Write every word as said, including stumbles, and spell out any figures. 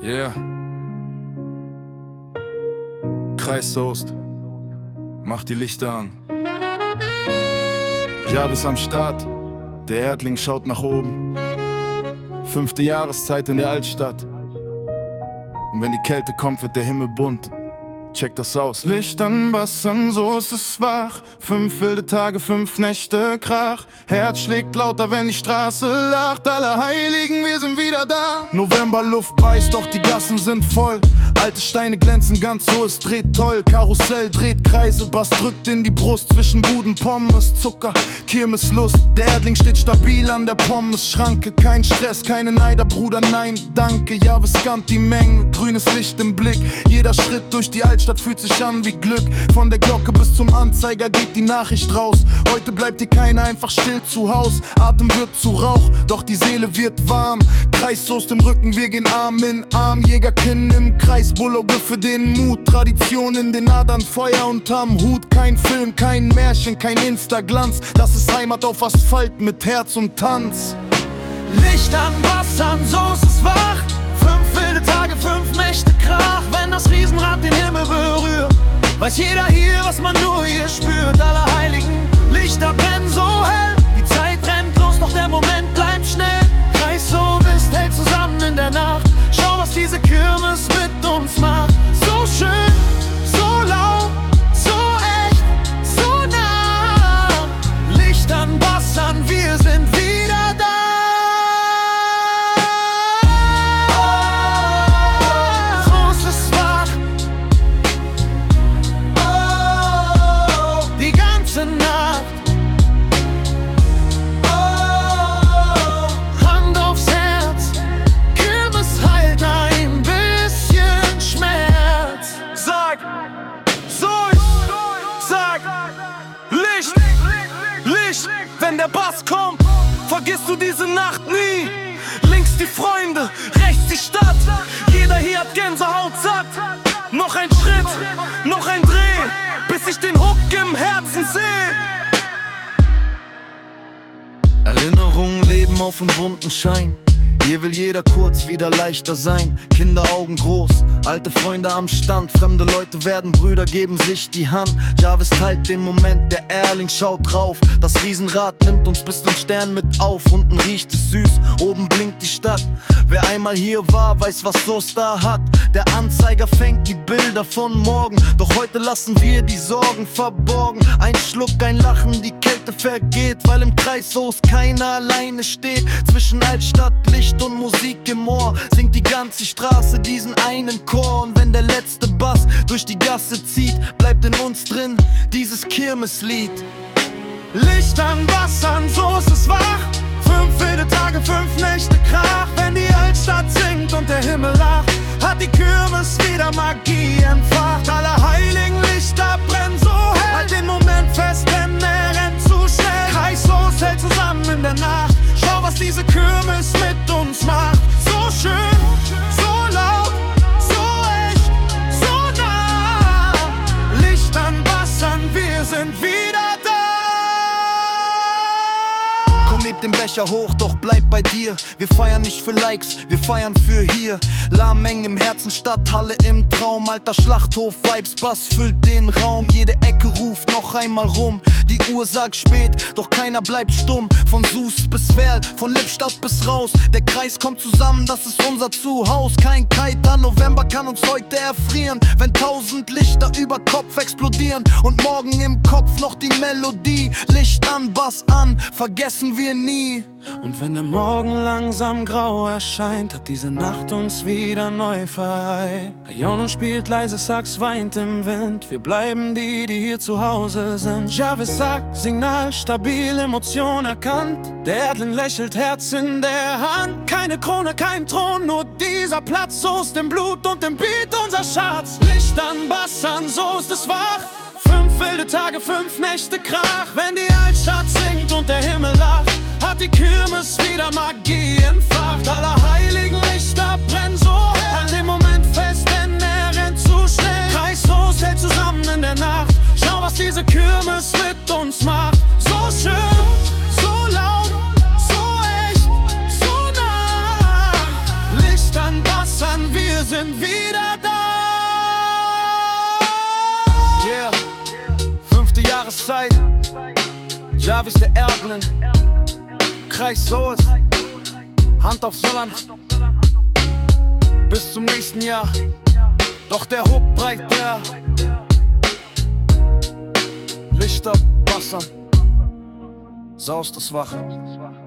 Yeah. Kreissoest, mach die Lichter an. Jarvis am Start, der Erdling schaut nach oben. Fünfte Jahreszeit in der Altstadt. Und wenn die Kälte kommt, wird der Himmel bunt. Check das aus. Licht an, Bass an, so ist es wach. Fünf wilde Tage, fünf Nächte Krach. Herz schlägt lauter, wenn die Straße lacht. Alle Heiligen, wir sind wieder da. Novemberluft beißt, doch die Gassen sind voll. Alte Steine glänzen ganz so, es dreht toll. Karussell dreht Kreise, Bass drückt in die Brust. Zwischen Buden, Pommes, Zucker, Kirmeslust. Der Erdling steht stabil an der Pommes-Schranke. Kein Stress, keine Neider, Bruder, nein, danke. Ja, riskant die Mengen, grünes Licht im Blick. Jeder Schritt durch die Altstadt fühlt sich an wie Glück. Von der Glocke bis zum Anzeiger geht die Nachricht raus. Heute bleibt hier keiner einfach still zu Haus. Atem wird zu Rauch, doch die Seele wird warm. Kreissoest im Rücken, wir gehen Arm in Arm. Jägerkinn im Kreis, Bulloge für den Mut. Tradition in den Adern, Feuer unterm Hut. Kein Film, kein Märchen, kein Instaglanz. Das ist Heimat auf Asphalt mit Herz und Tanz. Licht an, Bass an, so ist es wach. Fünf wilde Tage, fünf Nächte Krach. Wenn das Riesenrad den Himmel berührt, weiß jeder hier, was man nur hier spürt. Alle Heiligen, Lichter brennen so hell. Die Zeit rennt los, doch der Moment bleibt schnell. Kreissoest hält zusammen in der Nacht. Schau, was diese Kirmes mit uns macht. So schön, so laut, so echt, so nah. Licht an, Bass an, wir sind wieder da. Wenn der Bass kommt, vergisst du diese Nacht nie. Links die Freunde, rechts die Stadt. Jeder hier hat Gänsehaut satt. Noch ein Schritt, noch ein Dreh, bis ich den Hook im Herzen seh. Erinnerungen leben auf dem bunten Schein. Hier will jeder kurz wieder leichter sein. Kinderaugen groß, alte Freunde am Stand. Fremde Leute werden Brüder, geben sich die Hand. Jarvis teilt den Moment, der Erdling schaut drauf. Das Riesenrad nimmt uns bis zum Stern mit auf. Unten riecht es süß, oben blinkt die Stadt. Wer einmal hier war, weiß, was Soest da hat. Der Anzeiger fängt die Bilder von morgen. Doch heute lassen wir die Sorgen verborgen. Ein Schluck, ein Lachen, die Kälte vergeht. Weil im Kreissoest keiner alleine steht. Zwischen Altstadt, Licht und Musik im Ohr singt die ganze Straße diesen einen Chor. Und wenn der letzte Bass durch die Gasse zieht, bleibt in uns drin dieses Kirmeslied. Licht an, Bass an, so ist es wach. Fünf wilde Tage, fünf Nächte Krach. Wenn die Altstadt singt und der Himmel lacht, hat die Kirmes wieder Magie entfacht. Alle heiligen Lichter brennen so hell. Halt den Moment fest, denn er rennt zu schnell. Kreissoest hält zusammen in der Nacht. Schau, was diese Kirmes mit uns macht. So schön, so laut, so echt, so nah. Licht an, Bass an, wir sind wieder da. Komm, heb den Becher hoch, doch bleib bei dir. Wir feiern nicht für Likes, wir feiern für hier. Lahmengen im Herzen, Stadthalle im Traum. Alter Schlachthof-Vibes, Bass füllt den Raum. Jede Ecke ruft noch einmal rum. Die Uhr sagt spät, doch keiner bleibt stumm. Von Soest bis Werl, von Lippstadt bis raus. Der Kreis kommt zusammen, das ist unser Zuhause. Kein kalter November kann uns heute erfrieren. Wenn tausend Lichter über Kopf explodieren und morgen im Kopf noch die Melodie. Licht an, Bass an, vergessen wir nie. Und wenn der Morgen langsam grau erscheint, hat diese Nacht uns wieder neu vereint. Rayon spielt leise, Sax weint im Wind. Wir bleiben die, die hier zu Hause sind. Jarvis sagt, Signal, stabil, Emotion erkannt. Der Erdling lächelt, Herz in der Hand. Keine Krone, kein Thron, nur dieser Platz. Soest im Blut und im Beat unser Schatz. Licht an, Bass an, so ist es wach. Fünf wilde Tage, fünf Nächte Krach. Wenn die Altstadt singt und der Himmel lacht, hat die Kirmes wieder Magie entfacht. Alle heiligen Lichter brennen so hell. An dem Moment fest, denn er rennt zu schnell. Kreissoest hält zusammen in der Nacht. Schau, was diese Kirmes mit uns macht. So schön, so laut, so echt, so nah. Licht an, Bass an, wir sind wieder da. Yeah, fünfte Jahreszeit, Jarvis der Erblin, Kreis Soes, Hand auf Solland. Bis zum nächsten Jahr, doch der Hook breit der Lichter, Wasser, saust das Wache.